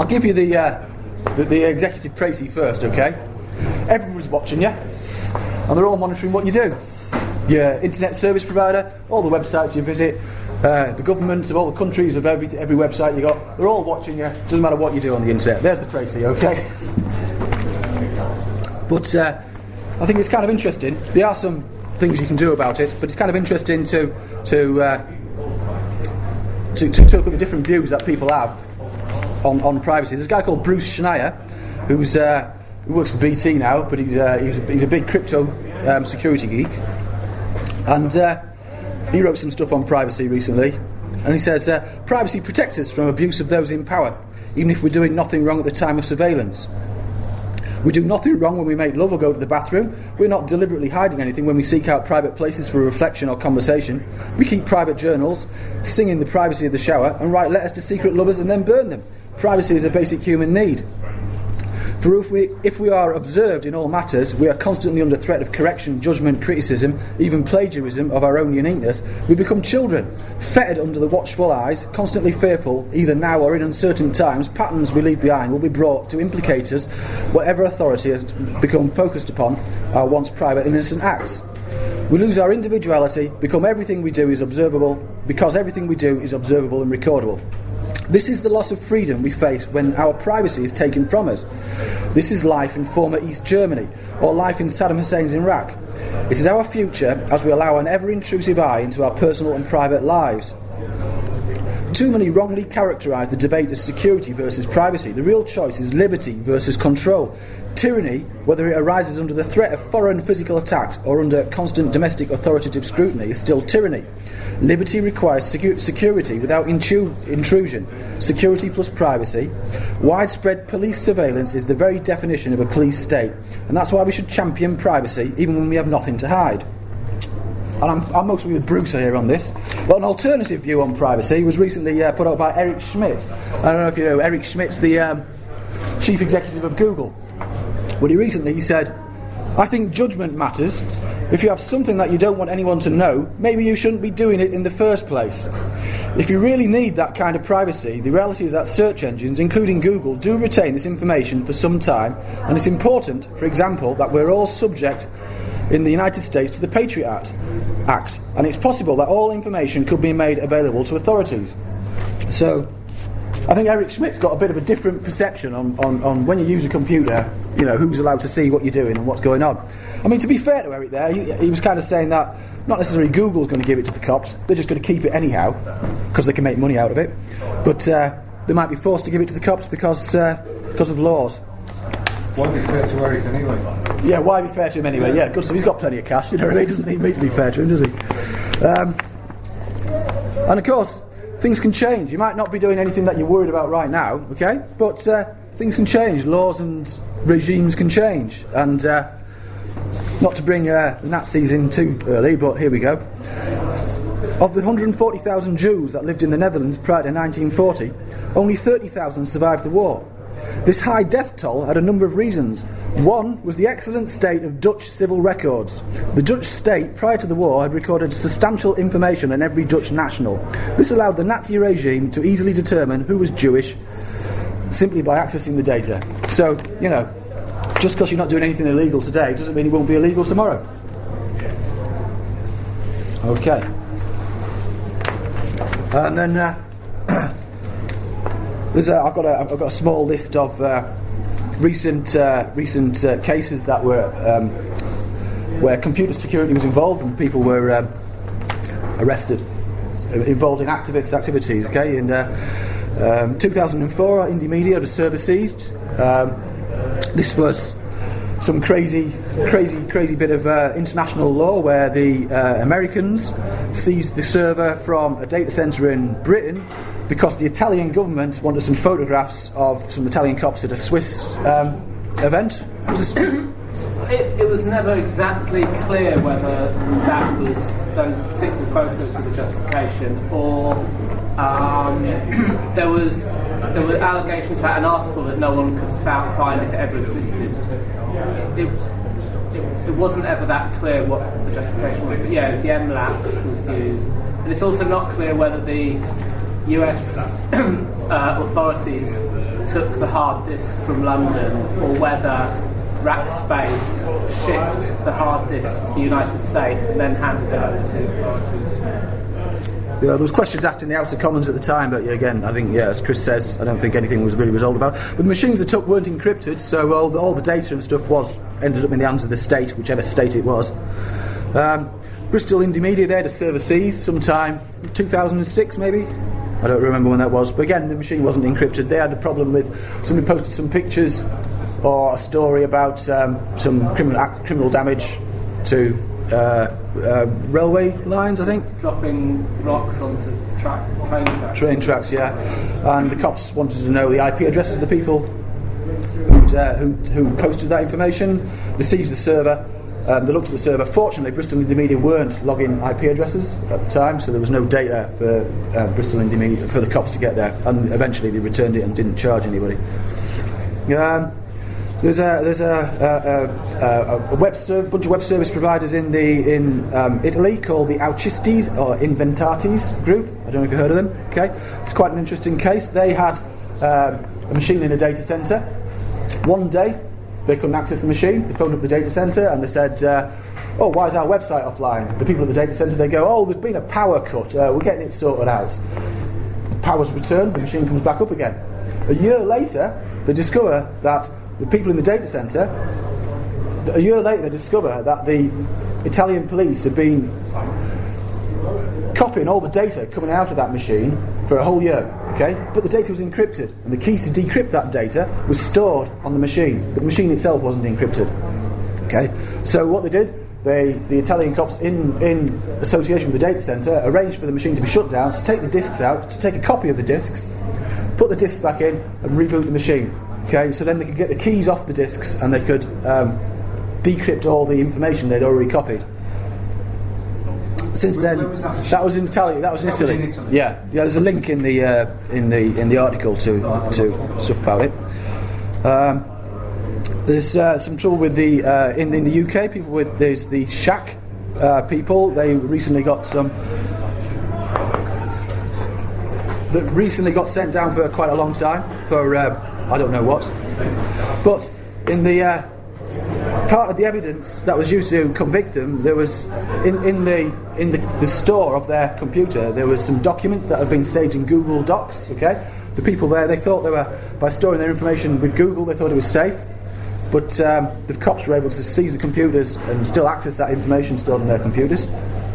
I'll give you the executive précis first, okay? Everybody's watching you, and they're all monitoring what you do. Your internet service provider, all the websites you visit, the governments of all the countries of every website you got, they're all watching you. Doesn't matter what you do on the internet. There's the précis, okay? But I think it's kind of interesting. There are some things you can do about it, but it's kind of interesting to look at the different views that people have on privacy. There's a guy called Bruce Schneier who works for BT now, but he's a big crypto security geek, and he wrote some stuff on privacy recently, and he says privacy protects us from abuse of those in power, even if we're doing nothing wrong at the time of surveillance. We do nothing wrong when we make love or go to the bathroom. We're not deliberately hiding anything when we seek out private places for reflection or conversation. We keep private journals, sing in the privacy of the shower, and write letters to secret lovers and then burn them. Privacy is a basic human need. For if we are observed in all matters, we are constantly under threat of correction, judgment, criticism, even plagiarism of our own uniqueness. We become children, fettered under the watchful eyes, constantly fearful, either now or in uncertain times. Patterns we leave behind will be brought to implicate us. Whatever authority has become focused upon our once private innocent acts. We lose our individuality, become everything we do is observable, because everything we do is observable and recordable. This is the loss of freedom we face when our privacy is taken from us. This is life in former East Germany, or life in Saddam Hussein's Iraq. It is our future as we allow an ever-intrusive eye into our personal and private lives. Too many wrongly characterise the debate as security versus privacy. The real choice is liberty versus control. Tyranny, whether it arises under the threat of foreign physical attacks or under constant domestic authoritative scrutiny, is still tyranny. Liberty requires security without intrusion. Security plus privacy. Widespread police surveillance is the very definition of a police state, and that's why we should champion privacy even when we have nothing to hide. And I'm mostly with Bruce here on this. But an alternative view on privacy was recently put out by Eric Schmidt. I don't know if you know Eric Schmidt's the chief executive of Google. Well, he said, I think judgment matters. If you have something that you don't want anyone to know, maybe you shouldn't be doing it in the first place. If you really need that kind of privacy, the reality is that search engines, including Google, do retain this information for some time, and it's important, for example, that we're all subject in the United States to the Patriot Act, and it's possible that all information could be made available to authorities. So I think Eric Schmidt's got a bit of a different perception on when you use a computer, you know, who's allowed to see what you're doing and what's going on. I mean, to be fair to Eric there, he was kind of saying that not necessarily Google's going to give it to the cops, they're just going to keep it anyhow, because they can make money out of it. But they might be forced to give it to the cops because of laws. Why be fair to Eric anyway? Yeah, why be fair to him anyway? Yeah, good. So he's got plenty of cash, you know what I mean? Doesn't need me to be fair to him, does he? And of course, things can change. You might not be doing anything that you're worried about right now, okay? But things can change. Laws and regimes can change. And not to bring the Nazis in too early, but here we go. Of the 140,000 Jews that lived in the Netherlands prior to 1940, only 30,000 survived the war. This high death toll had a number of reasons. One was the excellent state of Dutch civil records. The Dutch state, prior to the war, had recorded substantial information on every Dutch national. This allowed the Nazi regime to easily determine who was Jewish simply by accessing the data. So, you know, just because you're not doing anything illegal today doesn't mean it won't be illegal tomorrow. Okay. And then I've got a small list of recent cases that were where computer security was involved and people were arrested, involved in activities. Okay, in 2004, Indymedia, the server seized. This was some crazy bit of international law where the Americans seized the server from a data center in Britain because the Italian government wanted some photographs of some Italian cops at a Swiss event. It was never exactly clear whether that was those particular photos were the justification, or there were allegations about an article that no one could find if it ever existed. It wasn't ever that clear what the justification was. But yeah, the MLAT was used, and it's also not clear whether the US authorities took the hard disk from London, or whether Rackspace shipped the hard disk to the United States and then handed it over to the authorities. Yeah, there was questions asked in the House of Commons at the time, but again, I think, as Chris says, I don't think anything was really resolved about. But the machines they took weren't encrypted, so all the data and stuff ended up in the hands of the state, whichever state it was. Bristol Indymedia, they had a server seized sometime 2006, maybe. I don't remember when that was, but again, the machine wasn't encrypted. They had a problem with somebody posted some pictures or a story about some criminal damage to railway lines, I think. Dropping rocks onto train tracks. Train tracks, yeah. And the cops wanted to know the IP addresses of the people who posted that information. They seized the server. They looked at the server. Fortunately, Bristol Indymedia weren't logging IP addresses at the time, so there was no data for Bristol Indymedia for the cops to get there. And eventually, they returned it and didn't charge anybody. There's a bunch of web service providers in Italy called the Aucistes or Inventatis group. I don't know if you've heard of them. Okay, it's quite an interesting case. They had a machine in a data center. One day, they couldn't access the machine. They phoned up the data center and they said, why is our website offline? The people at the data center, they go, there's been a power cut. We're getting it sorted out. The power's returned. The machine comes back up again. A year later, they discover that the people in the data center, a year later, they discover that the Italian police have been copying all the data coming out of that machine for a whole year, okay? But the data was encrypted, and the keys to decrypt that data was stored on the machine, but the machine itself wasn't encrypted, okay? So what they did, the Italian cops, in association with the data center, arranged for the machine to be shut down, to take the disks out, to take a copy of the disks, put the disks back in, and reboot the machine. Okay, so then they could get the keys off the disks and they could decrypt all the information they'd already copied. Since then, where was that? That was in Italy. That was in Italy. Yeah. There's a link in the article to stuff about it. There's some trouble with the in the UK. There's the Shack people. They recently got some. That recently got sent down for quite a long time for I don't know what, but in the part of the evidence that was used to convict them, there was in the store of their computer there was some documents that had been saved in Google Docs. Okay, the people there, they thought they were, by storing their information with Google, they thought it was safe, but the cops were able to seize the computers and still access that information stored in their computers.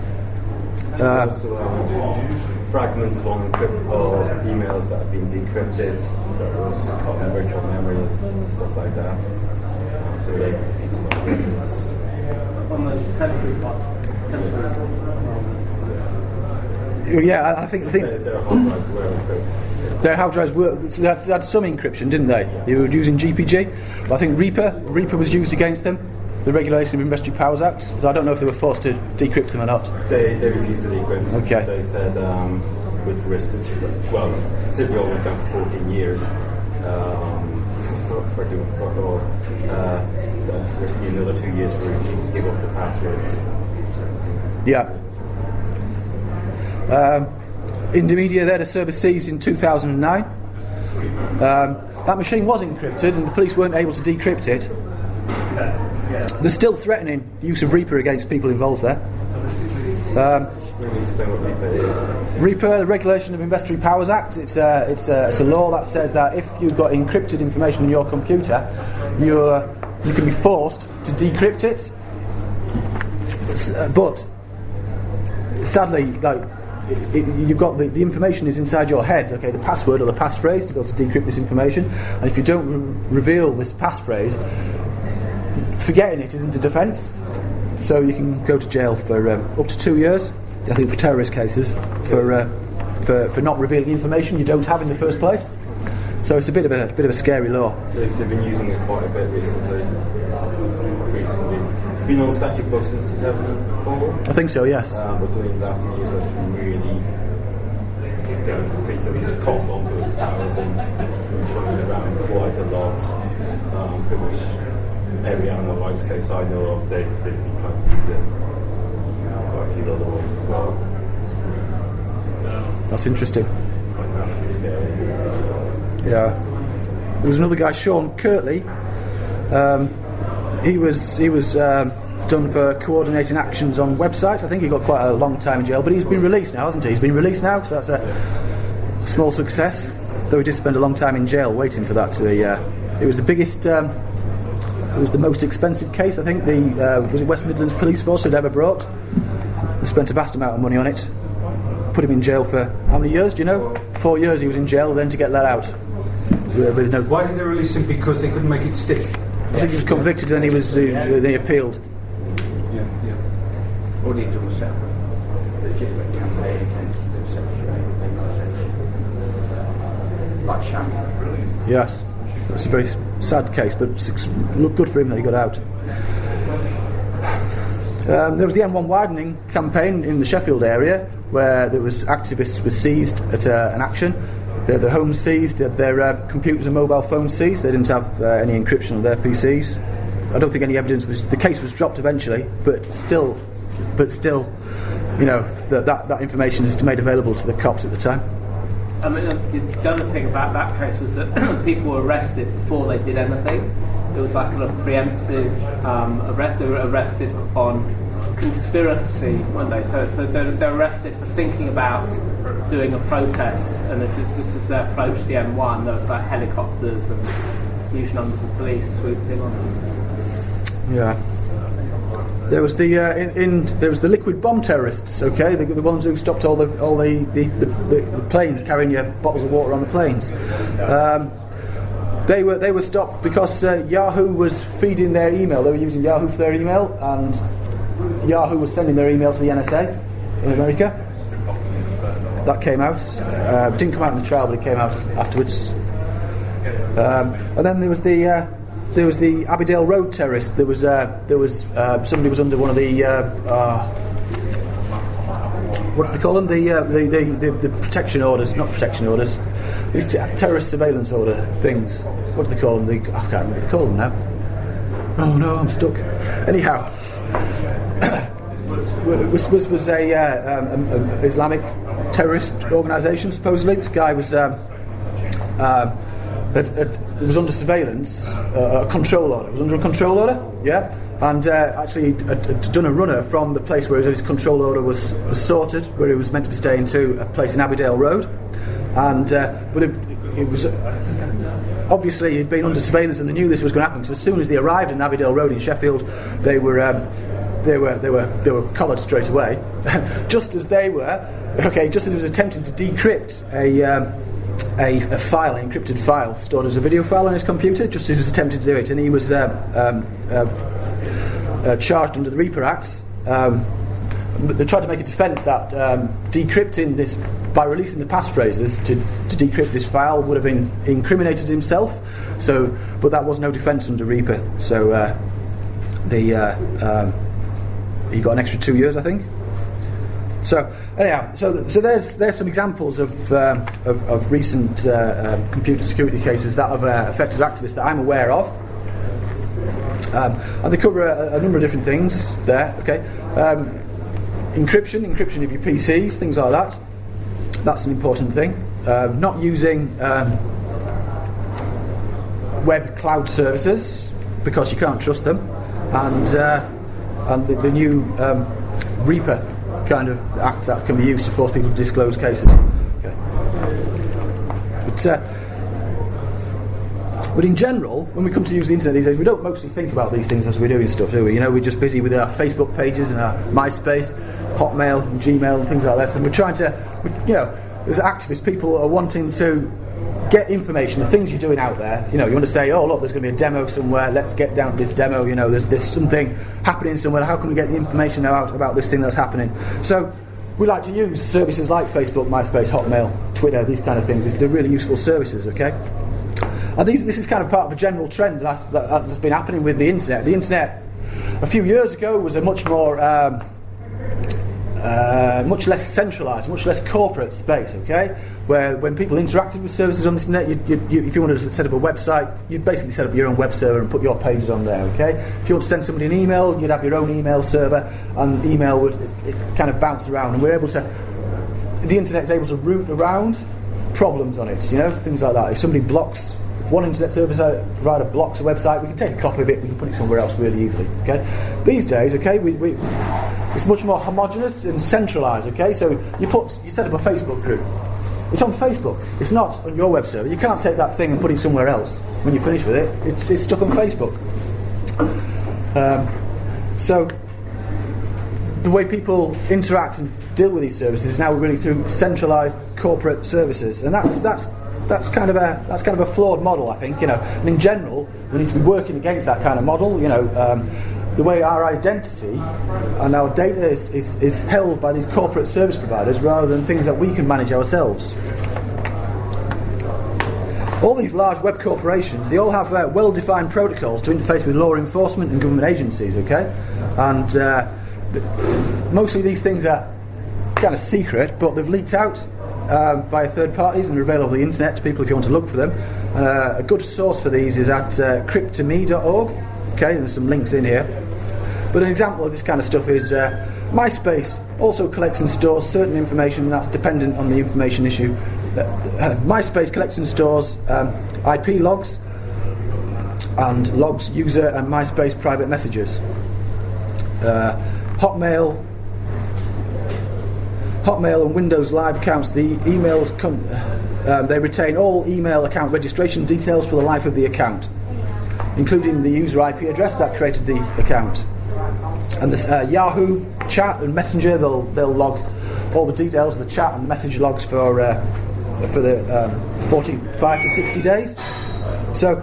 Fragments of unencryptable emails that have been decrypted, that was caught in virtual memories and stuff like that. So they some evidence on the temporary part. Yeah, I think their hard drives were encrypted. their hard drives were. They had some encryption, didn't they? They were using GPG, but I think Reaper was used against them. The Regulation of Industry Powers Act. So I don't know if they were forced to decrypt them or not. They refused to decrypt. Okay. They said with risk. Well, Civil went down for 14 years for doing fuck all. That's risky another 2 years for refusing to give up the passwords. Yeah. Indymedia, they had a server seized in 2009. That machine was encrypted and the police weren't able to decrypt it. They're still threatening use of Reaper against people involved there. Reaper, the Regulation of Industry Powers Act, it's a law that says that if you've got encrypted information in your computer, you can be forced to decrypt it. But sadly, you've got the information is inside your head. Okay, the password or the passphrase to be able to decrypt this information, and if you don't reveal this passphrase, forgetting it isn't a defence. So you can go to jail for up to 2 years. I think for terrorist cases for not revealing information you don't have in the first place. So it's a bit of a scary law. They've been using it quite a bit recently. It's been on static books since 2004. I think so, yes. But during the last 2 years, it's really down to the piece that we could cop onto its powers and showing it around quite a lot. Pretty much every animal rights case I know of, they've been trying to use it. Quite a few other ones as well. That's interesting. Quite massive scale. Yeah. There was another guy, Sean Kirtley. He was done for coordinating actions on websites. I think he got quite a long time in jail, but he's been released now, hasn't he? He's been released now, so that's a small success. Though he did spend a long time in jail waiting for that to be. It was the biggest. It was the most expensive case, I think. Was it West Midlands Police Force had ever brought. They spent a vast amount of money on it. Put him in jail for how many years? Do you know? 4 years he was in jail, then to get let out. Why did they release him? Because they couldn't make it stick. I think he was convicted and he appealed. Yeah. All he did was set up a legitimate campaign against the sexual organisation. Like Shaq. Yes. It's a very sad case, but looked good for him that he got out. There was the M1 widening campaign in the Sheffield area, where there was activists were seized at an action. They had their homes seized, they had their computers and mobile phones seized. They didn't have any encryption on their PCs. I don't think any evidence was. The case was dropped eventually, but still, you know, that information is made available to the cops at the time. I mean, the other thing about that case was that people were arrested before they did anything. It was like a preemptive arrest. They were arrested on conspiracy, weren't they? So they're arrested for thinking about doing a protest, and this is their approach to the M1. There was like helicopters and huge numbers of police swooped in on them. Yeah. There was there was the liquid bomb terrorists. Okay, the ones who stopped all the planes carrying your bottles of water on the planes. They were stopped because Yahoo was feeding their email. They were using Yahoo for their email, and Yahoo was sending their email to the NSA in America. That came out. Didn't come out in the trial, but it came out afterwards. And then there was the Abbeydale Road terrorist. There was somebody was under one of the what do they call them? The protection orders, not protection orders. These terrorist surveillance order things. What do they call them? I can't remember what they call them now. Oh no, I'm stuck. Anyhow, was a Islamic terrorist organisation. Supposedly, this guy was under surveillance, a control order. It was under a control order, yeah. And actually had done a runner from the place where his control order was sorted, where he was meant to be staying, to a place in Abbeydale Road. And but it was obviously he'd been under surveillance, and they knew this was going to happen. So as soon as they arrived in Abbeydale Road in Sheffield, they were collared straight away. Just as he was attempting to decrypt a file, an encrypted file stored as a video file on his computer, just as he was attempting to do it, and he was charged under the Reaper Acts. They tried to make a defence that decrypting this by releasing the passphrases to decrypt this file would have been incriminated himself. So, but that was no defence under Reaper. So he got an extra 2 years, I think. So anyhow, so there's some examples of recent computer security cases that have affected activists that I'm aware of, and they cover a number of different things there. Okay, encryption of your PCs, things like that. That's an important thing. Not using web cloud services because you can't trust them, and the new Reaper kind of act that can be used to force people to disclose cases. Okay. But in general, when we come to use the internet these days, we don't mostly think about these things as we're doing stuff, do we? You know, we're just busy with our Facebook pages and our MySpace, Hotmail, and Gmail, and things like that. And we're trying to, as activists, people are wanting to get information, the things you're doing out there. You know, you want to say, oh look, there's going to be a demo somewhere, let's get down to this demo. You know, there's something happening somewhere, how can we get the information out about this thing that's happening? So we like to use services like Facebook, MySpace, Hotmail, Twitter, these kind of things. They're really useful services, okay? And this is kind of part of a general trend that's been happening with the internet. The internet a few years ago was a much more much less centralised, much less corporate space, okay? Where when people interacted with services on the internet, if you wanted to set up a website, you'd basically set up your own web server and put your pages on there, okay? If you want to send somebody an email, you'd have your own email server, and email would kind of bounce around. And the internet's able to route around problems on it, you know, things like that. If somebody blocks, if one internet service provider blocks a website, we can take a copy of it, we can put it somewhere else really easily. Okay, these days, okay, it's much more homogeneous and centralised. Okay, so you set up a Facebook group. It's on Facebook. It's not on your web server. You can't take that thing and put it somewhere else. When you finish with it, it's stuck on Facebook. So the way people interact and deal with these services is now really through centralised corporate services, and that's kind of a flawed model, I think. You know, and in general, we need to be working against that kind of model. You know, the way our identity and our data is held by these corporate service providers rather than things that we can manage ourselves. All these large web corporations, they all have well-defined protocols to interface with law enforcement and government agencies, okay? And mostly these things are kind of secret, but they've leaked out via third parties and are available on the internet to people if you want to look for them. A good source for these is at cryptome.org, okay? And there's some links in here. But an example of this kind of stuff is MySpace also collects and stores certain information that's dependent on the information issue. MySpace collects and stores IP logs and logs user and MySpace private messages. Hotmail and Windows Live accounts, the emails they retain all email account registration details for the life of the account, including the user IP address that created the account. And this Yahoo chat and Messenger, they'll log all the details of the chat and message logs for the 45 to 60 days. So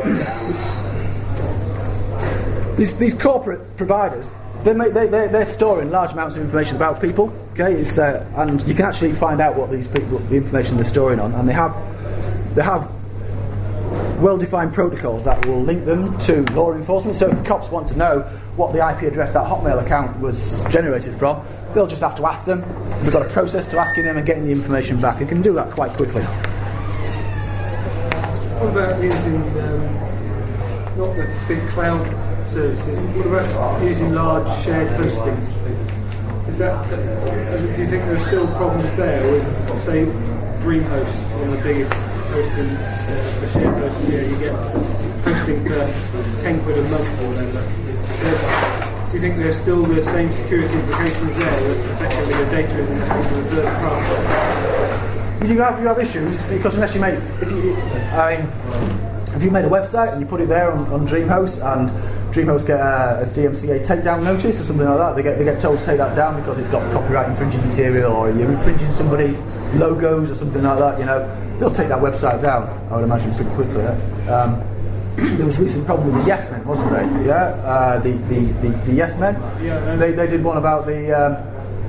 these corporate providers, they're storing large amounts of information about people. Okay, and you can actually find out what these people, the information they're storing on, and they have well-defined protocols that will link them to law enforcement. So if the cops want to know what the IP address that Hotmail account was generated from, they'll just have to ask them. They've got a process to asking them and getting the information back. They can do that quite quickly. What about using not the big cloud services? What about using large shared hosting? Do you think there are still problems there with, say, DreamHost, one of the biggest hosting for shared hosting? You get hosting for 10 quid a month or whatever. Do you think there's still the same security implications there, that effectively the data is in the hands of a third party? You have issues because unless you if you made a website and you put it there on DreamHost, and DreamHost get a DMCA takedown notice or something like that, they get told to take that down because it's got copyright infringing material, or you're infringing somebody's logos or something like that. You know, they'll take that website down, I would imagine, pretty quickly. There was a recent problem with the Yes Men, wasn't there? Yeah, the Yes Men. Yeah, they did one about the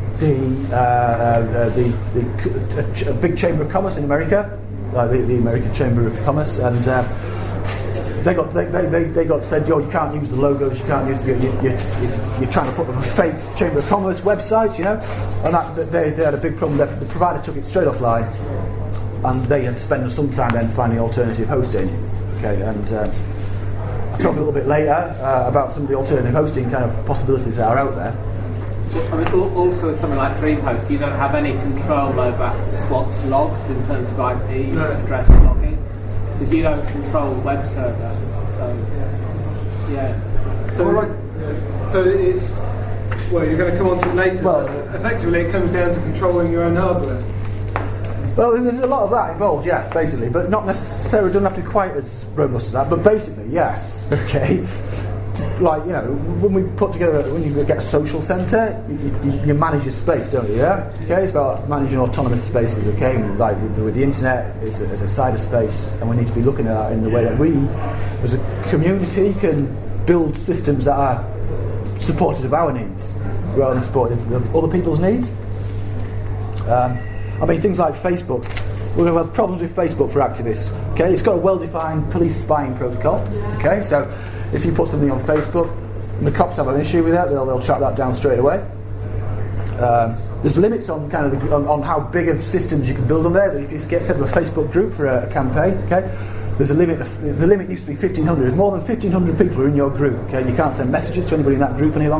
big Chamber of Commerce in America, the American Chamber of Commerce, and they got said, "Yo, you can't use the logos, you can't use you're trying to put up a fake Chamber of Commerce website, you know," and that they had a big problem. The provider took it straight offline, and they had to spend some time then finding alternative hosting. Okay, and I'll talk a little bit later about some of the alternative hosting kind of possibilities that are out there. I mean, also with something like DreamHost, you don't have any control over what's logged in terms of IP address logging, because you don't control the web server. So, yeah. So you're going to come on to it later. Well, effectively, it comes down to controlling your own hardware. Well, there's a lot of that involved, yeah, basically, but not necessarily, doesn't have to be quite as robust as that, but basically, yes, okay. Like, you know, when you get a social centre, you manage your space, don't you, yeah? Okay, it's about managing autonomous spaces, okay? Like with the internet, it's a cyberspace, and we need to be looking at that in the way that we, as a community, can build systems that are supportive of our needs, rather than supportive of other people's needs. I mean, things like Facebook. We're going to have problems with Facebook for activists. Okay, it's got a well-defined police spying protocol. Okay, so if you put something on Facebook and the cops have an issue with that, they'll track that down straight away. There's limits on kind of on how big of systems you can build on there. If you set up a Facebook group for a campaign, okay, there's a limit. The limit used to be 1,500. If more than 1,500 people are in your group, okay, you can't send messages to anybody in that group any longer.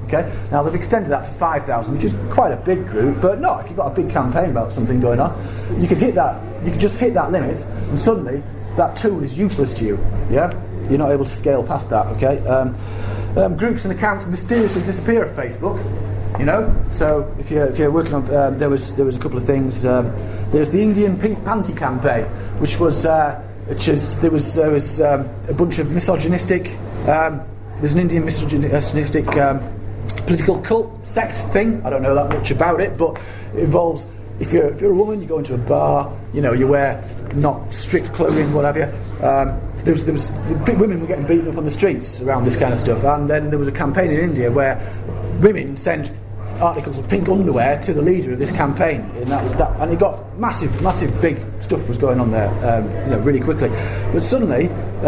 Okay, now they've extended that to 5,000, which is quite a big group, but not if you've got a big campaign about something going on. You can hit that. You can just hit that limit, and suddenly that tool is useless to you. Yeah, you're not able to scale past that. Okay, groups and accounts mysteriously disappear off Facebook. You know, so if you're working on, there was a couple of things. There's the Indian Pink Panty campaign, there was a bunch of misogynistic. There's an Indian misogynistic political cult sect thing. I don't know that much about it, but it involves if you're a woman, you go into a bar. You know, you wear not strict clothing, whatever. There was women were getting beaten up on the streets around this kind of stuff, and then there was a campaign in India where women sent articles of pink underwear to the leader of this campaign, and and it got massive big stuff was going on there, really quickly. But suddenly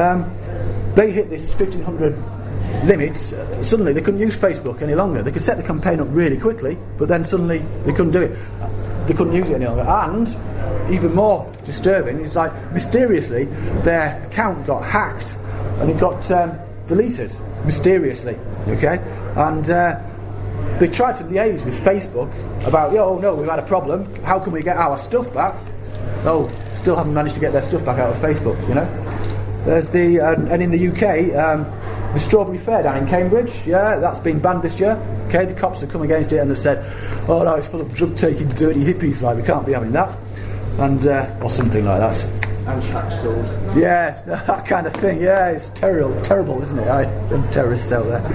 they hit this 1,500 limits. Suddenly they couldn't use Facebook any longer. They could set the campaign up really quickly, but then suddenly they couldn't do it. They couldn't use it any longer. And even more disturbing is like mysteriously their account got hacked and it got deleted mysteriously. Okay, and they tried to liaise with Facebook about, oh no, we've had a problem. How can we get our stuff back? Oh, still haven't managed to get their stuff back out of Facebook. You know, there's the and in the UK, the Strawberry Fair down in Cambridge. Yeah, that's been banned this year. Okay, the cops have come against it and they've said, oh no, it's full of drug-taking, dirty hippies. Like we can't be having that, and or something like that. And shack stores. Yeah, that kind of thing. Yeah, it's terrible, isn't it? Them terrorists out there.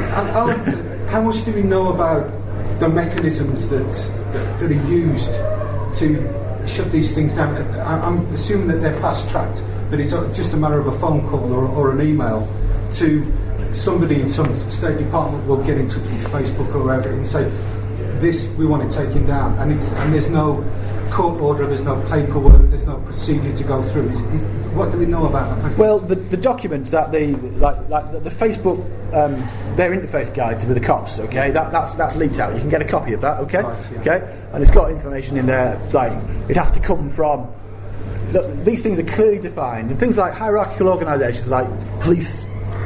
How much do we know about the mechanisms that are used to shut these things down? I'm assuming that they're fast-tracked, that it's just a matter of a phone call or an email to somebody in some state department will get in touch with Facebook or wherever and say, this, we want it taken down. And there's no court order, there's no paperwork, there's no procedure to go through. What do we know about that? Well, the documents that the Facebook their interface guide with the cops, okay, that's leaked out. You can get a copy of that, okay, right, yeah. Okay, and it's got information in there like it has to come from. Look, these things are clearly defined, and things like hierarchical organisations like police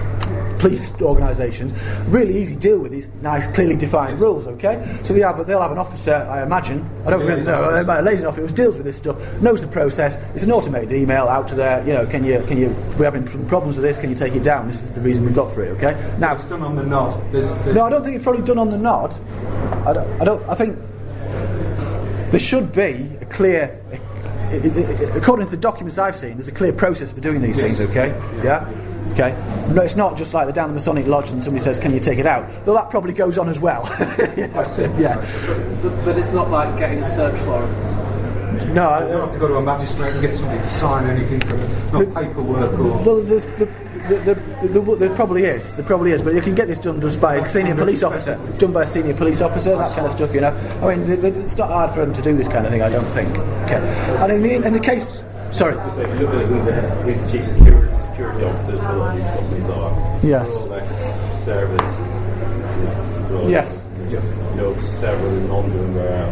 organisations really easy to deal with these nice, clearly defined rules. Okay, so they'll have an officer. I imagine. I don't really know. A liaison officer who deals with this stuff, knows the process. It's an automated email out to their. You know, can you? We're having problems with this. Can you take it down? This is the reason we've got for it. Okay. Now it's done on the nod. No, I don't think it's probably done on the nod. I think there should be a clear. According to the documents I've seen, there's a clear process for doing these things. Okay. Yeah. Okay, no, it's not just like they're down the Masonic Lodge and somebody says, "Can you take it out?" Though that probably goes on as well. I see. Yeah, but it's not like getting a search warrant. No, you don't have to go to a magistrate and get somebody to sign anything. No paperwork or. Well, there probably is. There probably is, but you can get this done just by a senior police officer. Done by a senior police officer. That kind of stuff, you know. I mean, it's not hard for them to do this kind of thing. I don't think. Okay, and in the case. Sorry. So if you look at who the chief security officers for all these companies are, yes. Rolex, Service, Rolex, yes. You know, several in London where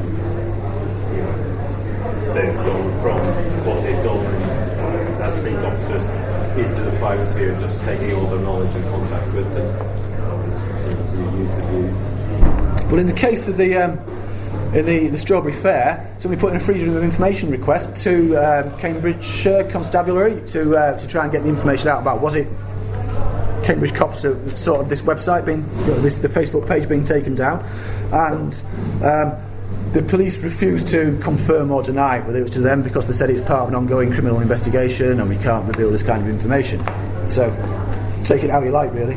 they've gone from what they've done as police officers into the private sphere, just taking all their knowledge and contact with them, just continue to use the views. Well, in the case of the Strawberry Fair, somebody put in a freedom of information request to Cambridge Constabulary to try and get the information out about was it Cambridge cops sort of this website being the Facebook page being taken down, and the police refused to confirm or deny whether it was to them because they said it's part of an ongoing criminal investigation and we can't reveal this kind of information. So take it how you like, really.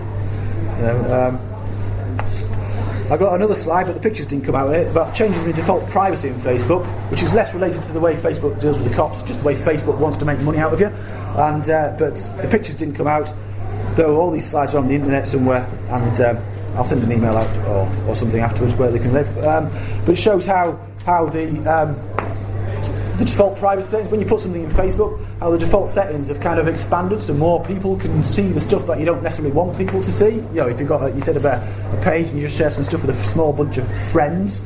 I've got another slide, but the pictures didn't come out with it, about changes in the default privacy in Facebook, which is less related to the way Facebook deals with the cops, just the way Facebook wants to make money out of you. And but the pictures didn't come out, though all these slides are on the internet somewhere, and I'll send an email out or something afterwards where they can live. But it shows how the default privacy settings, when you put something in Facebook, how the default settings have kind of expanded so more people can see the stuff that you don't necessarily want people to see. You know, if you've got, you said about a page and you just share some stuff with a small bunch of friends,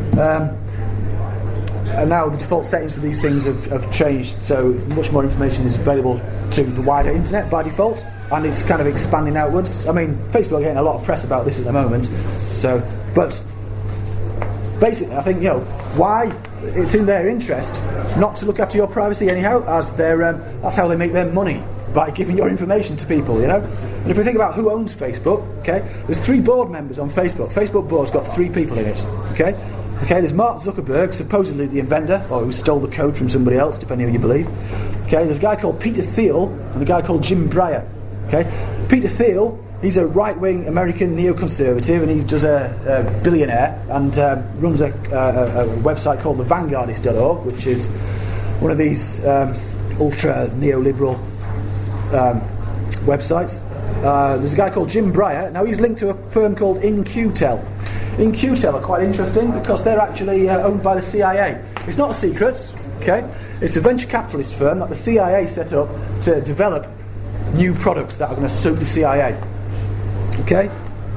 and now the default settings for these things have changed, so much more information is available to the wider internet by default, and it's kind of expanding outwards. I mean, Facebook are getting a lot of press about this at the moment, so, But basically, I think, why it's in their interest not to look after your privacy anyhow, as that's how they make their money, by giving your information to people, And if we think about who owns Facebook, okay, there's 3 board members on Facebook. Facebook board's got 3 people in it, okay? Okay, there's Mark Zuckerberg, supposedly the inventor, or who stole the code from somebody else, depending on who you believe. Okay, there's a guy called Peter Thiel and a guy called Jim Breyer. Okay, Peter Thiel, he's a right-wing American neoconservative, and he does a billionaire and runs a website called thevanguardist.org, which is one of these ultra neoliberal websites. There's a guy called Jim Breyer. Now he's linked to a firm called In-Q-Tel. In-Q-Tel are quite interesting because they're actually owned by the CIA. It's not a secret, okay? It's a venture capitalist firm that the CIA set up to develop new products that are going to suit the CIA. Okay?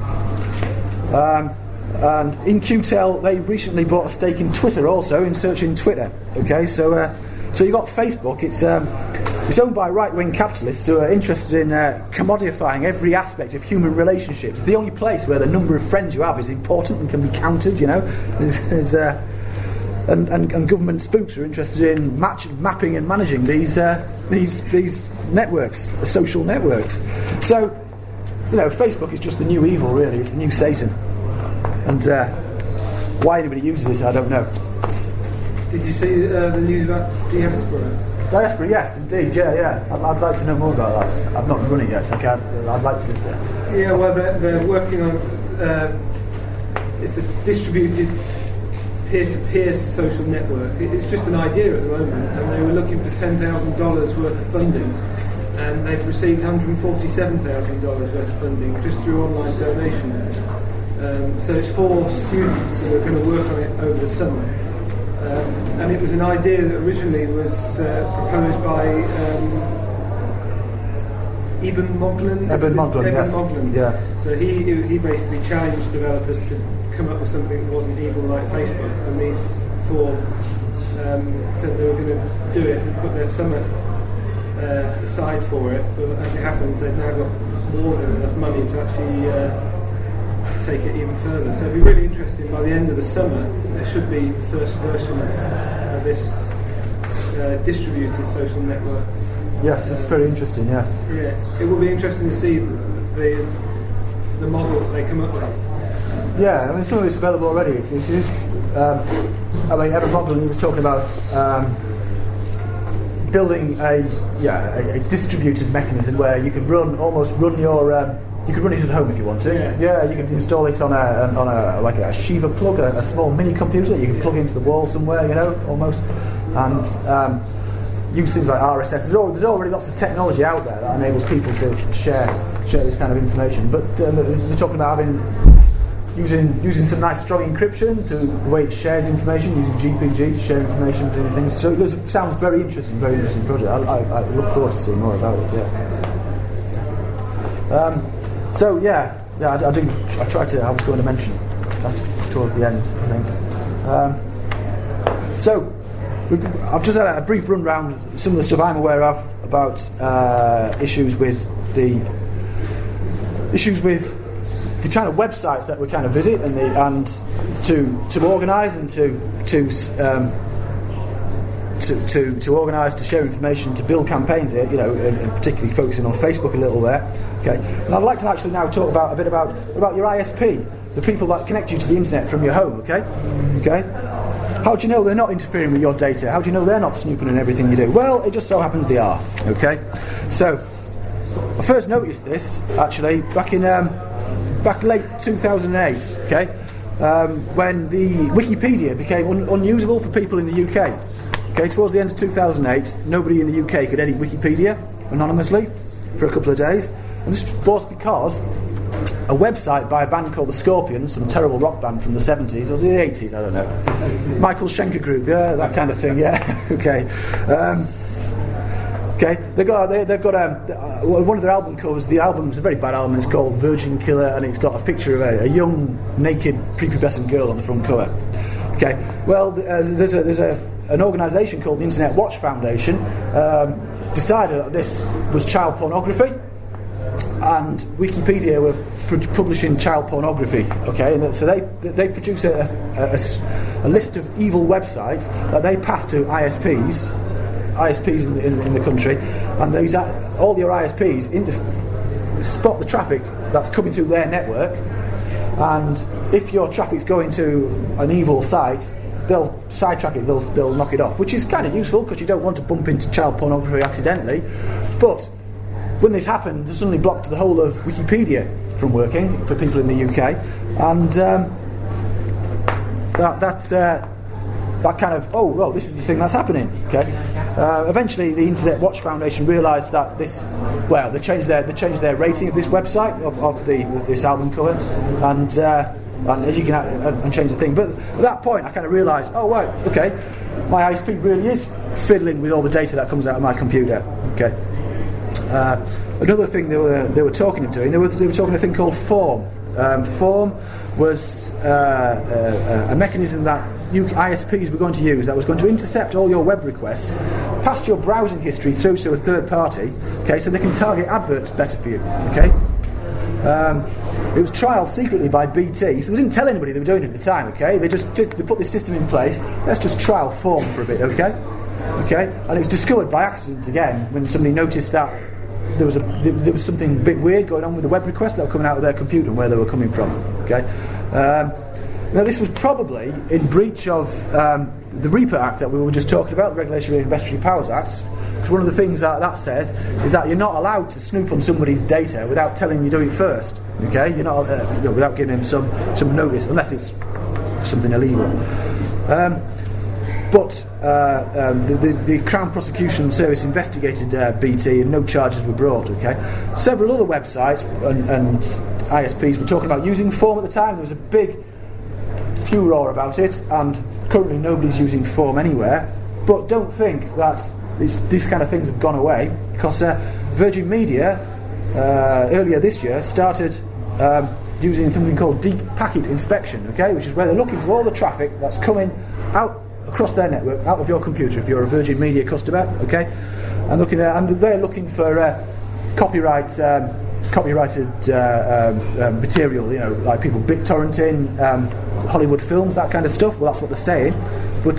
And In-Q-Tel, they recently bought a stake in Twitter also, in search in Twitter. Okay, so you got Facebook. It's owned by right-wing capitalists who are interested in commodifying every aspect of human relationships. It's the only place where the number of friends you have is important and can be counted, and government spooks are interested in mapping and managing these networks, the social networks. So, Facebook is just the new evil, really. It's the new Satan. And why anybody uses it, I don't know. Did you see the news about Diaspora? Diaspora, yes, indeed, yeah. I'd like to know more about that. I've not run it yet, so I'd like to. Yeah, well, they're working on. It's a distributed peer-to-peer social network. It's just an idea at the moment, and they were looking for $10,000 worth of funding, and they've received $147,000 worth of funding just through online donations. So it's 4 students who are going to work on it over the summer. And it was an idea that originally was proposed by Eben Moglen. Eben Moglen. Yeah. So he basically challenged developers to come up with something that wasn't evil like Facebook. And these 4 said they were going to do it and put their summer aside for it. But as it happens, they've now got more than enough money to actually take it even further. So it'd be really interesting. By the end of the summer, there should be the first version of this distributed social network. Yes, it's very interesting. Yes. Yeah, it will be interesting to see the model that they come up with. Yeah, I mean, some of it's available already. It's Evan Moglen was talking about building a distributed mechanism where you can run your. You could run it at home if you want to. Yeah, you can install it on a Shiva plug, a small mini computer. You can plug into the wall somewhere, almost, and use things like RSS. There's already lots of technology out there that enables people to share this kind of information. But we're talking about using some nice strong encryption to the way it shares information, using GPG to share information between things. So it sounds very interesting project. I look forward to seeing more about it. Yeah. I tried to. I was going to mention that's towards the end, I think. I've just had a brief run round some of the stuff I'm aware of about issues with the kind of websites that we kind of visit and to organise and to organise, to share information, to build campaigns here, and particularly focusing on Facebook a little there. Okay, and I'd like to actually now talk a bit about your ISP, the people that connect you to the internet from your home. Okay. How do you know they're not interfering with your data? How do you know they're not snooping in everything you do? Well, it just so happens they are. Okay, so I first noticed this actually back late 2008. Okay, when the Wikipedia became unusable for people in the UK. Okay, towards the end of 2008, nobody in the UK could edit Wikipedia anonymously for a couple of days, and this was because a website by a band called the Scorpions, some terrible rock band from the 70s or the 80s, I don't know. Michael Schenker Group, yeah, that kind of thing, yeah. Okay. They've got one of their album covers. The album's a very bad album. It's called Virgin Killer, and it's got a picture of a young, naked, prepubescent girl on the front cover. Okay. Well, there's an organisation called the Internet Watch Foundation decided that this was child pornography, and Wikipedia were publishing child pornography. Okay, and so they produce a list of evil websites that they pass to ISPs in the country, and all your ISPs spot the traffic that's coming through their network, and if your traffic's going to an evil site, they'll sidetrack it, they'll knock it off, which is kind of useful because you don't want to bump into child pornography accidentally. But when this happened, they suddenly blocked the whole of Wikipedia from working for people in the UK, and that kind of, oh well, this is the thing that's happening. Okay. Eventually, the Internet Watch Foundation realised that they changed their rating of this website of this album cover, and as you can and change the thing. But at that point, I kind of realised, oh right, okay, my ISP really is fiddling with all the data that comes out of my computer. Okay. Another thing they were talking of doing, they were talking a thing called Form. Form was a mechanism that ISPs were going to use that was going to intercept all your web requests, pass your browsing history through to a third party, okay, so they can target adverts better for you, okay. It was trialled secretly by BT, so they didn't tell anybody they were doing it at the time, okay. They put this system in place. Let's just trial Form for a bit, okay. And it was discovered by accident again when somebody noticed that there was something a bit weird going on with the web requests that were coming out of their computer and where they were coming from, okay. Now this was probably in breach of the REPA Act that we were just talking about, the Regulatory and Investigatory Powers Act, because one of the things that says is that you're not allowed to snoop on somebody's data without telling them you do it first, okay? You're not without giving them some notice, unless it's something illegal. But the Crown Prosecution Service investigated BT and no charges were brought, okay? Several other websites and ISPs were talking about using Form at the time. There was a big furore about it, and currently nobody's using Form anywhere. But don't think that these kind of things have gone away, because Virgin Media earlier this year started using something called deep packet inspection, okay, which is where they're looking to all the traffic that's coming out across their network, out of your computer if you're a Virgin Media customer, okay, and they're looking for copyrighted material, like people BitTorrenting, Hollywood films, that kind of stuff. Well, that's what they're saying. But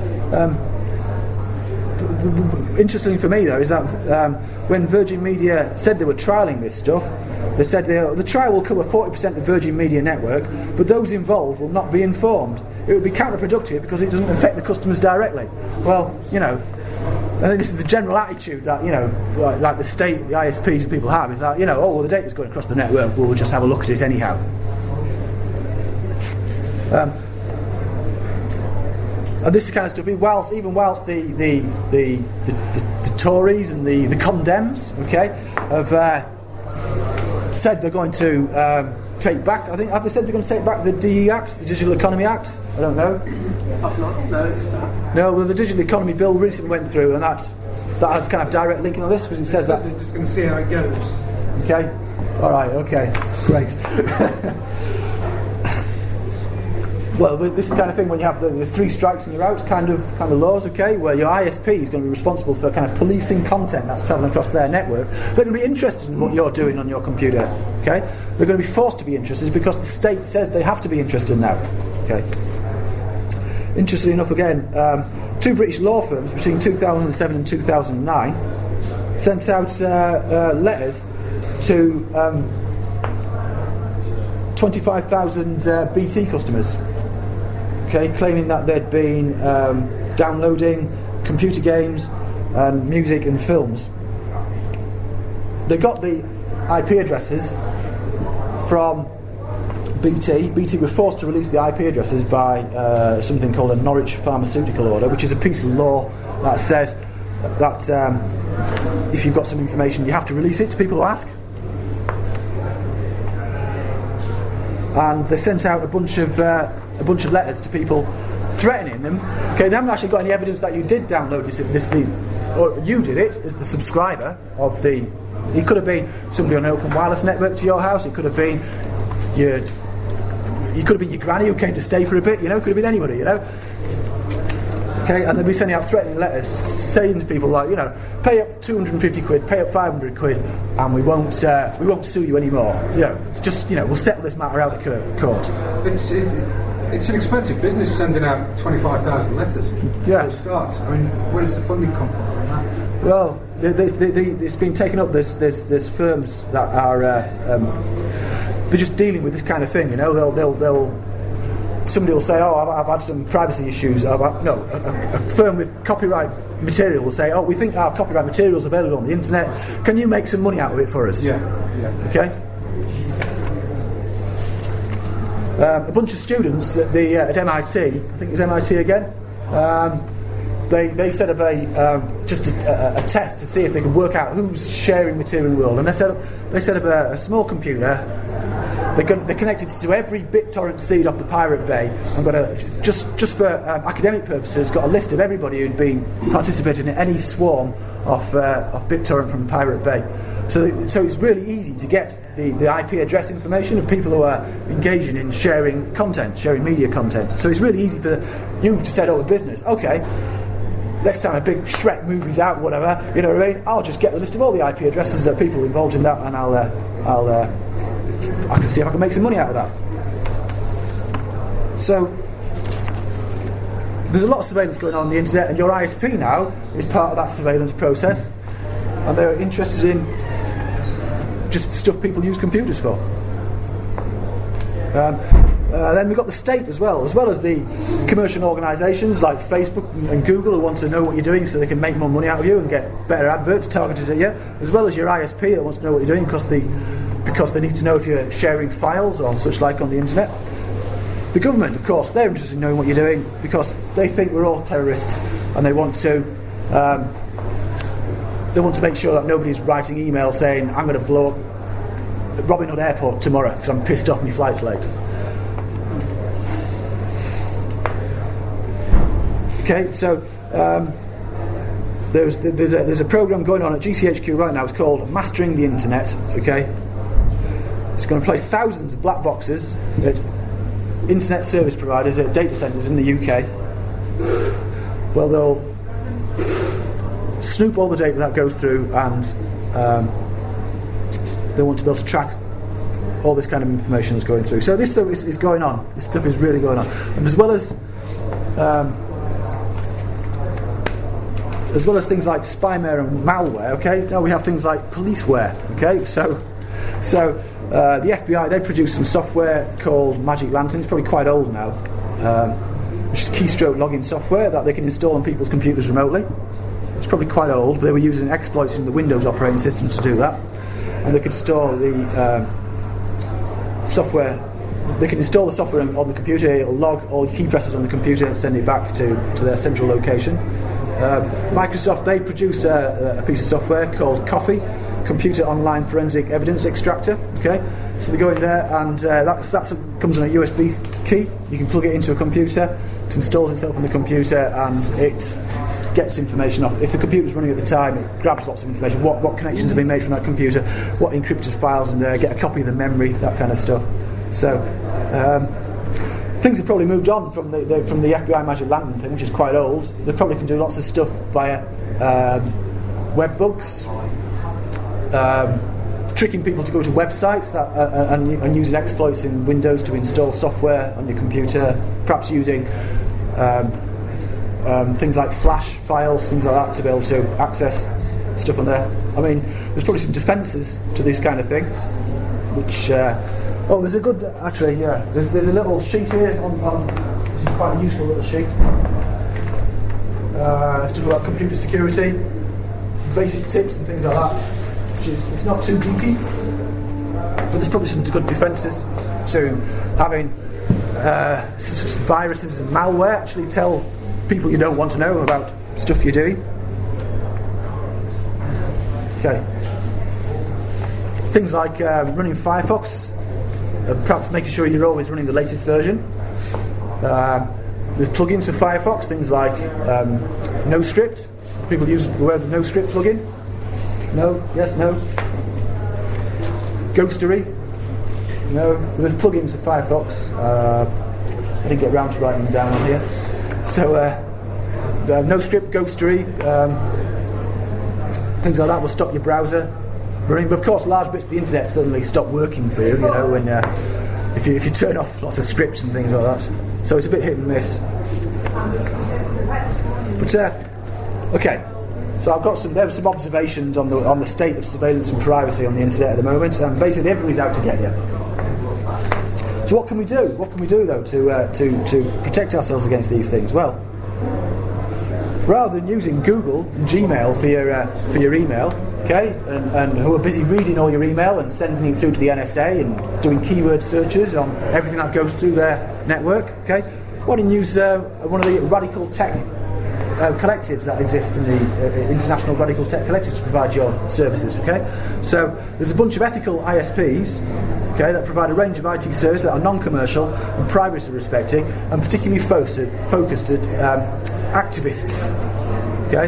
interesting for me though is that when Virgin Media said they were trialling this stuff, they said the trial will cover 40% of Virgin Media network, but those involved will not be informed. It would be counterproductive because it doesn't affect the customers directly. Well, I think this is the general attitude that, like the state, the ISPs and people have, is that, the data's going across the network, we'll just have a look at it anyhow. And this kind of stuff, even whilst the Tories and the Condems, okay, have said they're going to take back, I think, have they said they're going to take back the DE Act, the Digital Economy Act? I don't know. No, well, the Digital Economy Bill recently went through, and that has kind of direct linking on this, because it says that they're just going to see how it goes. Okay, all right, okay, great. Well, this is the kind of thing when you have the 3 strikes and you're out kind of laws, okay, where your ISP is going to be responsible for kind of policing content that's travelling across their network. They're going to be interested in what you're doing on your computer, okay? They're going to be forced to be interested because the state says they have to be interested now, okay? Interestingly enough, again, 2 British law firms between 2007 and 2009 sent out letters to 25,000 BT customers, okay, claiming that they'd been downloading computer games and music and films. They got the IP addresses from BT. BT were forced to release the IP addresses by something called a Norwich Pharmaceutical Order, which is a piece of law that says that if you've got some information, you have to release it to people who ask. And they sent out a bunch of letters to people threatening them. Okay, they haven't actually got any evidence that you did download this or you did it as the subscriber of the. It could have been somebody on an open wireless network to your house. It could have been your granny who came to stay for a bit. It could have been anybody. Okay, and they'll be sending out threatening letters saying to people like, pay up 250 quid, pay up 500 quid, and we won't sue you anymore. We'll settle this matter out at court. It's an expensive business sending out 25,000 letters. Yeah. For a start. I mean, where does the funding come from that? Well, it's been taken up. There's firms that are they're just dealing with this kind of thing. Somebody will say, I've had some privacy issues. A firm with copyright material will say, we think our copyright material is available on the internet. Can you make some money out of it for us? Yeah. Okay. A bunch of students at MIT, I think it was MIT again, they set up a test to see if they could work out who's sharing material in the world, and they set up a small computer. They connected to every BitTorrent seed off the Pirate Bay and got just for academic purposes, got a list of everybody who'd been participating in any swarm of BitTorrent from Pirate Bay. So it's really easy to get the IP address information of people who are engaging in sharing media content. So it's really easy for you to set up a business. Okay, next time a big Shrek movie's out, whatever, you know what I mean? I'll just get the list of all the IP addresses of people involved in that, and I can see if I can make some money out of that. So there's a lot of surveillance going on the internet, and your ISP now is part of that surveillance process, and they're interested in just stuff people use computers for. Then we've got the state as well as the commercial organisations like Facebook and Google who want to know what you're doing so they can make more money out of you and get better adverts targeted at you, as well as your ISP that wants to know what you're doing because they need to know if you're sharing files or such like on the internet. The government, of course, they're interested in knowing what you're doing because they think we're all terrorists, and they want to make sure that nobody's writing emails saying I'm going to blow up Robin Hood Airport tomorrow because I'm pissed off my flight's late. Okay, so there's a program going on at GCHQ right now. It's called Mastering the Internet. Okay, it's going to place thousands of black boxes at internet service providers at data centres in the UK. Well, they'll snoop all the data that goes through, and they want to be able to track all this kind of information that's going through. So this stuff is going on. This stuff is really going on, and as well as things like spyware and malware. Okay, now we have things like policeware. Okay, so the FBI, they produced some software called Magic Lantern. It's probably quite old now, which is keystroke login software that they can install on people's computers remotely. It's probably quite old, but they were using exploits in the Windows operating system to do that, and they could store the software. They can install the software on the computer. It'll log all key presses on the computer and send it back to their central location. Microsoft, they produce a piece of software called Coffee, Computer Online Forensic Evidence Extractor. Okay, so they go in there, and that comes on a USB key. You can plug it into a computer. It installs itself on the computer, and it gets information off. If the computer's running at the time, it grabs lots of information. What connections have been made from that computer? What encrypted files in there? Get a copy of the memory, that kind of stuff. So things have probably moved on from the FBI Magic Lantern thing, which is quite old. They probably can do lots of stuff via web bugs, tricking people to go to websites and using exploits in Windows to install software on your computer, perhaps using things like flash files, things like that, to be able to access stuff on there. I mean, there's probably some defences to this kind of thing, which there's a good, actually, yeah, there's a little sheet here on this is quite a useful little sheet. Stuff about computer security, basic tips and things like that, which is, it's not too geeky, but there's probably some good defences to having viruses and malware actually tell people you don't want to know about stuff you're doing. Okay. Things like running Firefox, perhaps making sure you're always running the latest version. There's plugins for Firefox, things like NoScript. People aware of the NoScript plugin? No? Yes? No? Ghostery? No? There's plugins for Firefox. I didn't get around to writing them down on here. So no script, ghostery, things like that will stop your browser running. But of course, large bits of the internet suddenly stop working for you. You know, when if you turn off lots of scripts and things like that. So it's a bit hit and miss. But okay. So I've got some observations on the state of surveillance and privacy on the internet at the moment, and basically everybody's out to get you. So what can we do? What can we do though to protect ourselves against these things? Well, rather than using Google and Gmail for your email, okay, and who are busy reading all your email and sending it through to the NSA and doing keyword searches on everything that goes through their network, okay, why don't you use one of the radical tech collectives that exist in the International Radical Tech Collectives to provide your services, okay? So there's a bunch of ethical ISPs, okay, that provide a range of IT services that are non-commercial and privacy respecting and particularly focused at activists, okay?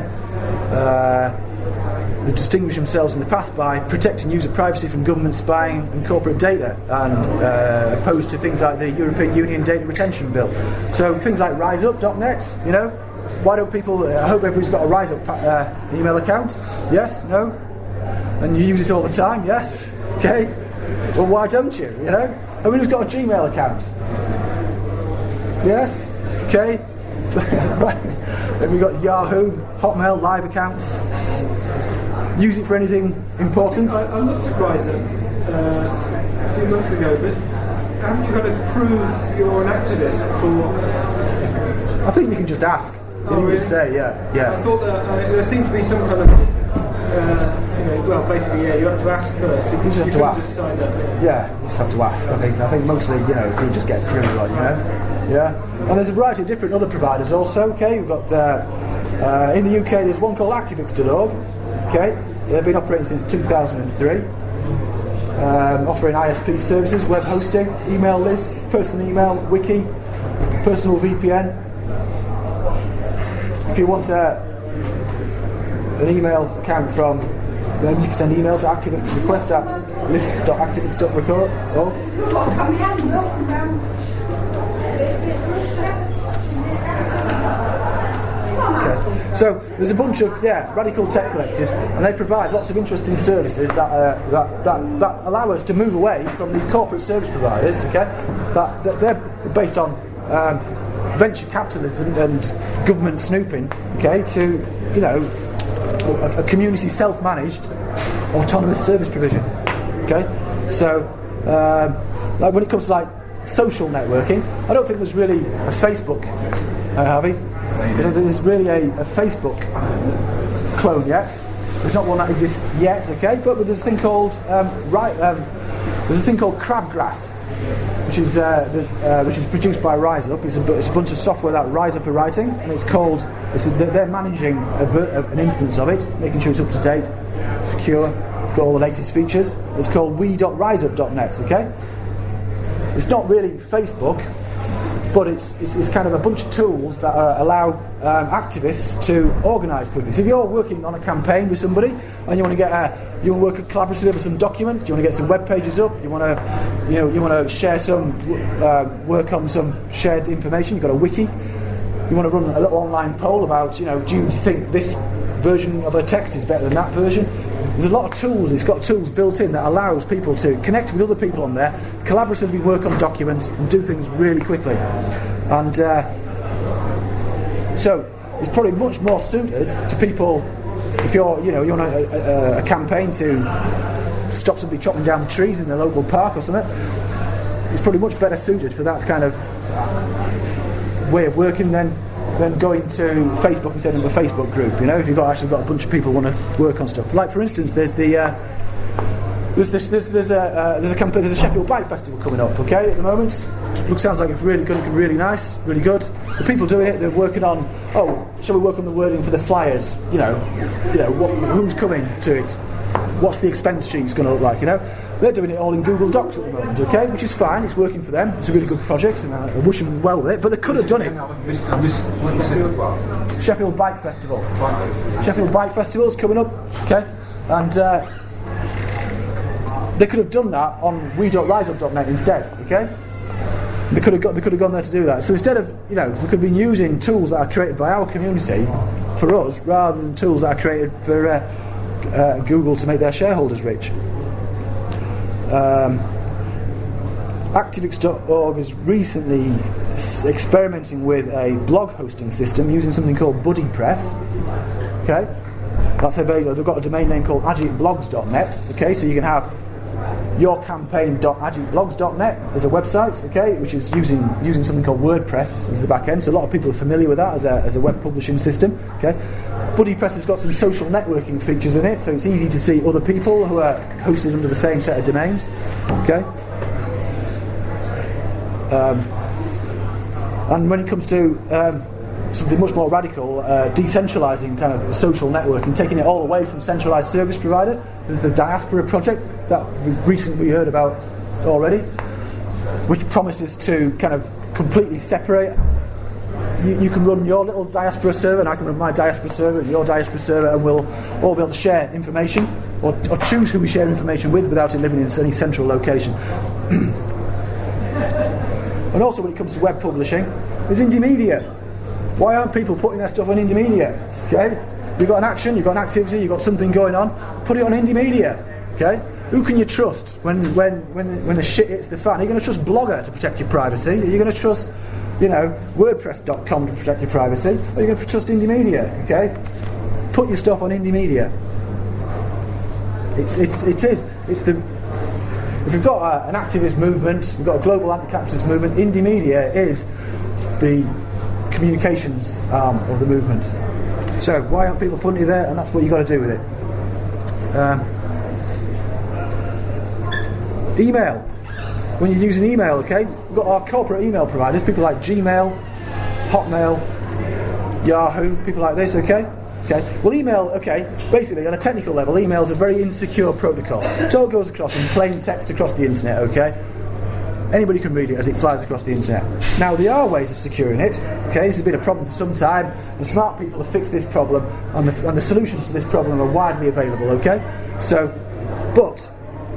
Who distinguish themselves in the past by protecting user privacy from government spying and corporate data, and opposed to things like the European Union Data Retention Bill. So things like RiseUp.net, you know, why don't people, I hope everybody's got a RiseUp email account, yes, no? And you use it all the time, yes, okay? Well, why don't you, you know? Everybody's got a Gmail account, yes, okay? Right. Then we've got Yahoo, Hotmail, Live accounts. Use it for anything important? I looked at RiseUp a few months ago, but haven't you got to prove you're an activist for... I think you can just ask. You can just say, yeah. I thought that there seemed to be some kind of, well, basically, yeah, you have to ask first. You just have to ask. Just sign up. Yeah, you just have to ask. I think mostly, you know, you just get through, like, you know. Yeah. And there's a variety of different other providers also, okay. We've got, in the UK, there's one called Activix.org, okay. They've been operating since 2003. Offering ISP services, web hosting, email lists, personal email, wiki, personal VPN. If you want an email account from them, you can send email to Activix request at lists.activix.org. Okay. So there's a bunch of radical tech collectives, and they provide lots of interesting services that allow us to move away from the corporate service providers. Okay, that they're based on venture capitalism and government snooping. Okay, to a community self-managed autonomous service provision. Okay, so like when it comes to like social networking, I don't think there's really a Facebook, Harvey. I don't think there's really a Facebook clone yet. There's not one that exists yet, okay? But there's a thing called there's a thing called Crabgrass, which is produced by RiseUp. It's a bunch of software that RiseUp are writing, and they're managing an instance of it, making sure it's up to date, secure, got all the latest features. It's called we.riseup.net, okay? It's not really Facebook, but it's kind of a bunch of tools that allow activists to organise quickly. So if you're working on a campaign with somebody and you want to work collaboratively with some documents, you want to get some web pages up, you want to share some work on some shared information, you've got a wiki, you want to run a little online poll about do you think this version of a text is better than that version? There's a lot of tools. It's got tools built in that allows people to connect with other people on there, collaboratively work on documents, and do things really quickly. And so it's probably much more suited to people if you're on a campaign to stop somebody chopping down trees in the local park or something. It's probably much better suited for that kind of way of working than going to Facebook and setting up a Facebook group. If you've actually got a bunch of people who want to work on stuff. Like for instance, there's a campaign. There's a Sheffield Bike Festival coming up. Okay, at the moment, sounds like it's really good, really nice, really good. The people doing it, they're working on. Oh, shall we work on the wording for the flyers? Who's coming to it? What's the expense sheet's going to look like? They're doing it all in Google Docs at the moment, okay, which is fine. It's working for them. It's a really good project, and I wish them well with it. But they could have done it. Sheffield Bike Festival. Sheffield Bike Festival is coming up, okay, and they could have done that on we.riseup.net instead, okay. They could have gone there to do that. So instead of, we could have been using tools that are created by our community for us, rather than tools that are created for Google to make their shareholders rich. Activix.org is recently experimenting with a blog hosting system using something called BuddyPress. Okay, that's available. They've got a domain name called agitblogs.net. Okay, so you can have yourcampaign.agitblogs.net as a website. Okay, which is using something called WordPress as the back end. So a lot of people are familiar with that as a web publishing system. Okay, BuddyPress has got some social networking features in it, so it's easy to see other people who are hosted under the same set of domains. Okay. And when it comes to something much more radical, decentralising kind of social networking, taking it all away from centralised service providers, there's the Diaspora project that we recently heard about already, which promises to kind of completely separate. You can run your little Diaspora server, and I can run my Diaspora server, and your Diaspora server, and we'll all be able to share information, or choose who we share information with without it living in any central location. And also when it comes to web publishing, there's Indymedia. Why aren't people putting their stuff on Indymedia? Okay? You've got an action, you've got an activity, you've got something going on, put it on Indymedia. Okay? Who can you trust when the shit hits the fan? Are you going to trust Blogger to protect your privacy? Are you going to trust, WordPress.com to protect your privacy? Or are you going to trust Indymedia? Okay? Put your stuff on Indymedia. If we've got an activist movement, we've got a global anti-capitalist movement, Indymedia is the communications arm of the movement. So why aren't people putting it there? And that's what you've got to do with it. Email. When you're using email, okay, we've got our corporate email providers, people like Gmail, Hotmail, Yahoo, people like this, okay? Okay. Well, email, basically on a technical level, email is a very insecure protocol. It all goes across in plain text across the internet, okay? Anybody can read it as it flies across the internet. Now, there are ways of securing it, okay? This has been a problem for some time, and smart people have fixed this problem, and the solutions to this problem are widely available, okay? So, but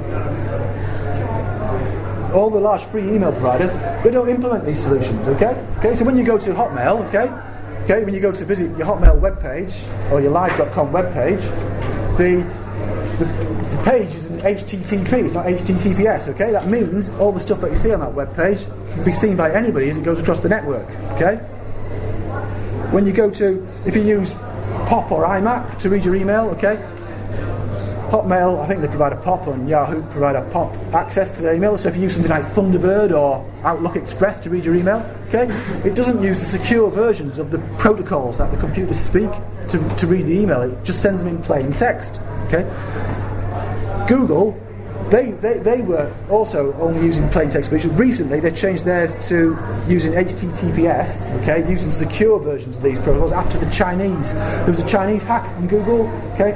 all the large free email providers, they don't implement these solutions, okay? Okay, so when you go to Hotmail, okay, when you go to visit your Hotmail webpage or your live.com webpage, the page is an HTTP, it's not HTTPS, okay? That means all the stuff that you see on that webpage can be seen by anybody as it goes across the network, okay? When you go to, if you use POP or IMAP to read your email, okay? Hotmail, I think they provide a POP, and Yahoo provide a POP access to their email. So if you use something like Thunderbird or Outlook Express to read your email, okay, it doesn't use the secure versions of the protocols that the computers speak to read the email. It just sends them in plain text, okay. Google, they were also only using plain text speech. Recently, they changed theirs to using HTTPS, okay, using secure versions of these protocols after the Chinese. There was a Chinese hack in Google, okay,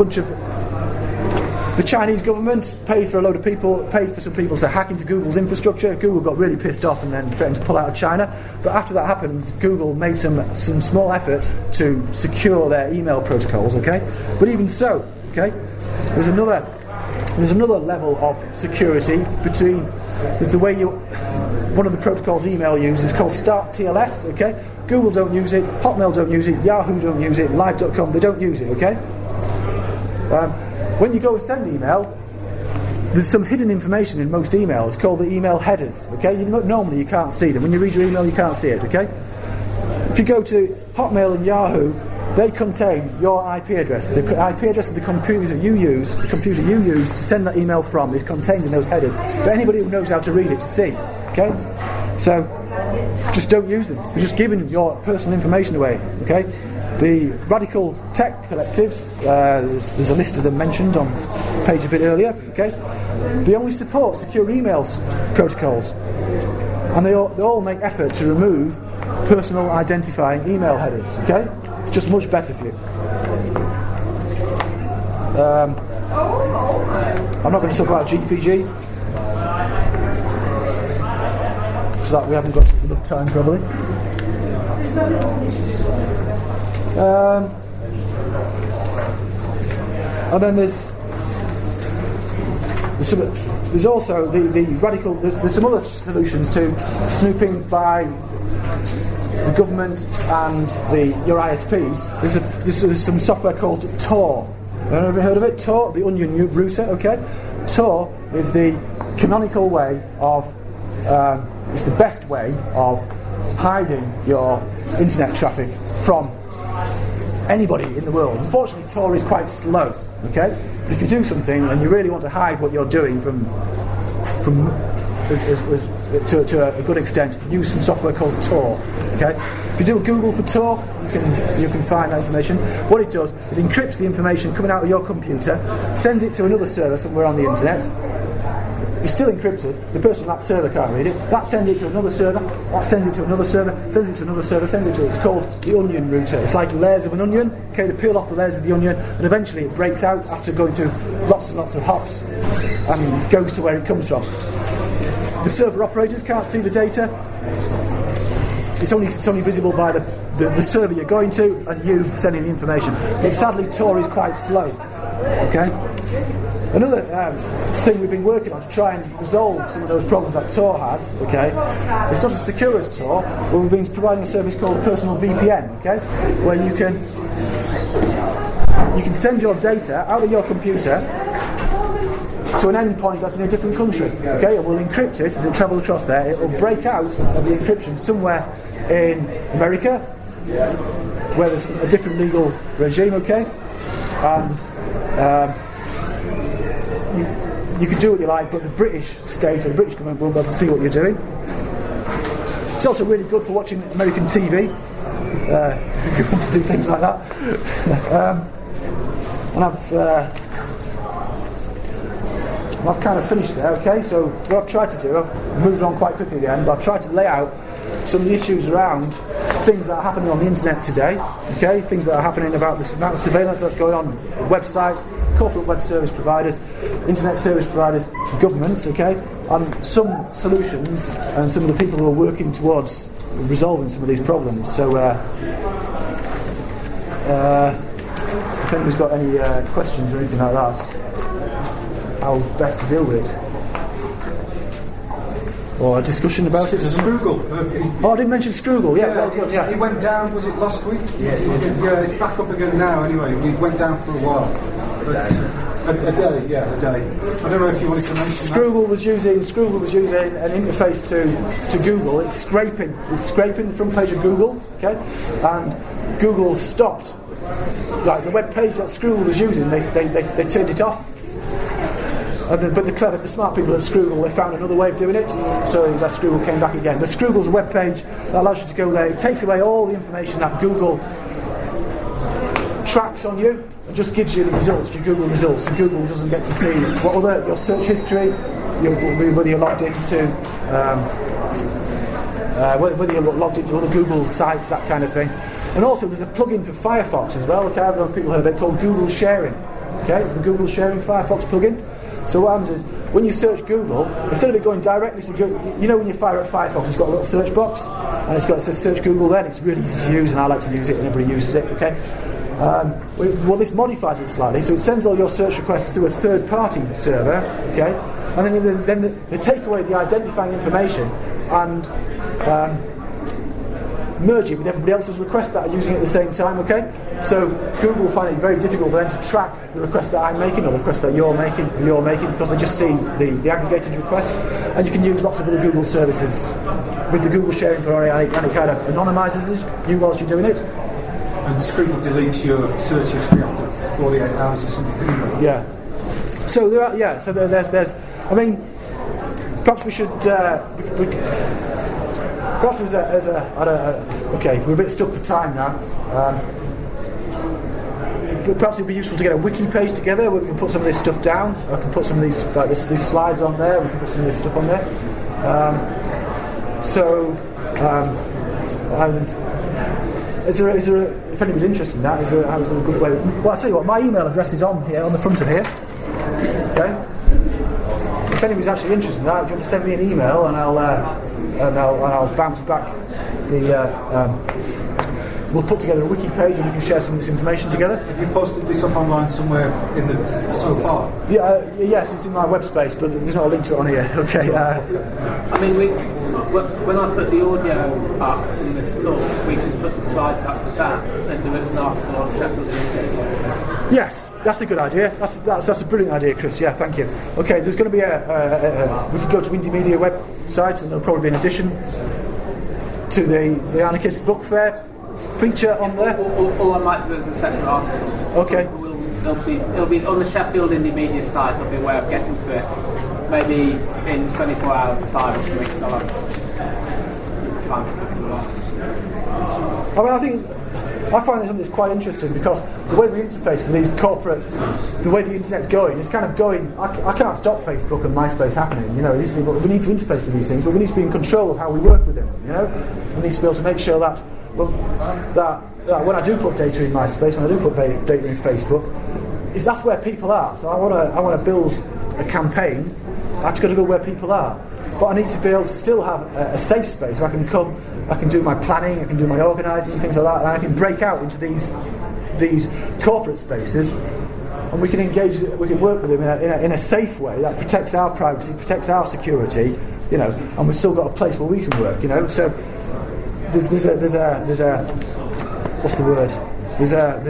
the Chinese government paid for some people to hack into Google's infrastructure. Google got really pissed off and then threatened to pull out of China. But after that happened, Google made some small effort to secure their email protocols, okay? But even so, okay, there's another level of security between the way one of the protocols email uses is called Start TLS, okay? Google don't use it, Hotmail don't use it, Yahoo don't use it, Live.com, they don't use it, okay? When you go and send email, there's some hidden information in most emails called the email headers, okay? Normally you can't see them. When you read your email, you can't see it, okay? If you go to Hotmail and Yahoo, they contain your IP address. The IP address of the computer you use to send that email from is contained in those headers for anybody who knows how to read it to see, okay? So, just don't use them. You're just giving your personal information away, okay? The Radical Tech Collectives, there's a list of them mentioned on the page a bit earlier, okay? They only support secure emails protocols, and they all make effort to remove personal identifying email headers, okay? It's just much better for you. I'm not going to talk about GPG, so that we haven't got enough time probably. And then there's there's also the radical. There's some other solutions to snooping by the government and your ISPs. There's some software called Tor. Have you ever heard of it? Tor, the onion router. Okay, Tor is the canonical way of. It's the best way of hiding your internet traffic from anybody in the world. Unfortunately, Tor is quite slow. Okay, but if you do something and you really want to hide what you're doing to a good extent, use some software called Tor. Okay, if you do a Google for Tor, you can find that information. What it does, it encrypts the information coming out of your computer, sends it to another server somewhere on the internet. It's still encrypted. The person on that server can't read it. That sends it to another server. That sends it to another server. Sends it to another server. Sends it to. It's called the onion router. It's like layers of an onion. Okay, they peel off the layers of the onion, and eventually it breaks out after going through lots and lots of hops, and goes to where it comes from. The server operators can't see the data. It's only visible by the server you're going to, and you sending the information. But sadly, Tor is quite slow. Okay. Another thing we've been working on to try and resolve some of those problems that Tor has, okay, it's not as secure as Tor, but we've been providing a service called Personal VPN, okay, where you can send your data out of your computer to an endpoint that's in a different country, okay, and we'll encrypt it as it travels across there. It will break out of the encryption somewhere in America, where there's a different legal regime, okay, and you can do what you like, but the British state or the British government won't be able to see what you're doing. It's also really good for watching American TV, if you want to do things like that. And I've kind of finished there, okay? So what I've tried to do, I've moved on quite quickly at the end, but I've tried to lay out some of the issues around things that are happening on the internet today, okay? Things that are happening about the amount of surveillance that's going on websites, corporate web service providers, internet service providers, governments, okay? And some solutions and some of the people who are working towards resolving some of these problems. So if anybody's got any questions or anything like that, how best to deal with it. Or a discussion about it. Scroogle. I didn't mention Scroogle. Yeah, He went down. Was it last week? Yeah, it's back up again now. Anyway, we went down for a while. But a day. I don't know if you wanted to mention Scroogle was using an interface to Google. It's scraping the front page of Google. Okay, and Google stopped. Like the web page that Scroogle was using, they turned it off. But the smart people at Scroogle, they found another way of doing it, so that Scroogle came back again. But Scroogle's a web page that allows you to go there. It takes away all the information that Google tracks on you and just gives you the results, your Google results. And Google doesn't get to see your search history, whether you're logged into other Google sites, that kind of thing. And also there's a plugin for Firefox as well. Okay, I don't know if people heard of it, called Google Sharing. Okay, the Google Sharing Firefox plugin. So what happens is, when you search Google, instead of it going directly to Google, you know when you fire up Firefox, it's got a little search box, and it says search Google there, and it's really easy to use, and I like to use it, and everybody uses it, okay? Well, this modifies it slightly, so it sends all your search requests to a third-party server, okay? And then they take away the identifying information and merge it with everybody else's requests that are using it at the same time, okay? So Google will find it very difficult then to track the requests that I'm making or the requests that you're making, because they just see the aggregated requests, and you can use lots of other Google services with the Google Sharing Priority, and it kind of anonymizes you whilst you're doing it. And Scroogle deletes your search history after 48 hours or something, anyway. Yeah. So there's. I mean, perhaps we should. Perhaps okay, we're a bit stuck for time now. But perhaps it'd be useful to get a wiki page together where we can put some of this stuff down. I can put some of these these slides on there. We can put some of this stuff on there. And is there if anybody's interested in that, is there a good way? Well, I'll tell you what. My email address is on here, on the front of here. Okay. If anybody's actually interested in that, do you want to send me an email and I'll bounce back we'll put together a wiki page and we can share some of this information together. Have you posted this up online somewhere in the so far? Yeah, yes, it's in my web space, but there's not a link to it on here. Okay. I mean, when I put the audio up in this talk, we can put the slides up to that and do it as an article on Sheffield City. Yes, that's a good idea. That's a brilliant idea, Chris. Yeah, thank you. Okay, there's going to be we could go to Indie Media website, and there'll probably be an addition to the Anarchist Book Fair feature on there. Or I might do it as a separate article. Okay. It'll be on the Sheffield Indie Media site. There'll be a way of getting to it. Maybe in 24 hours' time or something. So I'll have time to do that. I mean, I find this something that's quite interesting because the way we interface with these corporate, the way the internet's going, it's kind of going. I can't stop Facebook and MySpace happening. You know, we need to interface with these things, but we need to be in control of how we work with them. You know, we need to be able to make sure that when I do put data in MySpace, when I do put data in Facebook, that's where people are. So I want to build a campaign. I've got to go where people are, but I need to be able to still have a safe space where I can come. I can do my planning, I can do my organising, things like that, and I can break out into these corporate spaces, and we can engage, we can work with them in a safe way that protects our privacy, protects our security, you know, and we've still got a place where we can work, you know. So there's a what's the word? There's a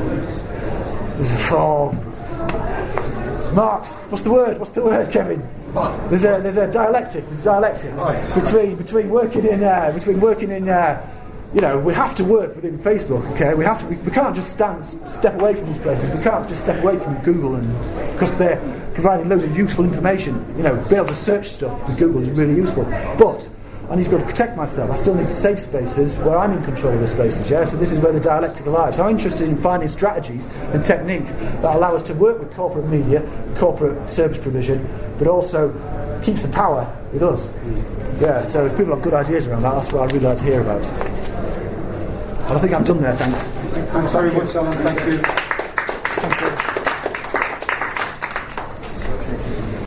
Marx. What's the word, Kevin? There's a dialectic. Right. between working in you know, we have to work within Facebook. Okay, we can't just step away from these places. We can't just step away from Google, and because they're providing loads of useful information. You know, be able to search stuff with Google is really useful. But I need to be able to protect myself. I still need safe spaces where I'm in control of the spaces, yeah? So this is where the dialectic lies. So I'm interested in finding strategies and techniques that allow us to work with corporate media, corporate service provision, but also keeps the power with us. Yeah, so if people have good ideas around that, that's what I'd really like to hear about. And I think I'm done there, thanks. Thanks very much, Alan. Thank you. Thank you.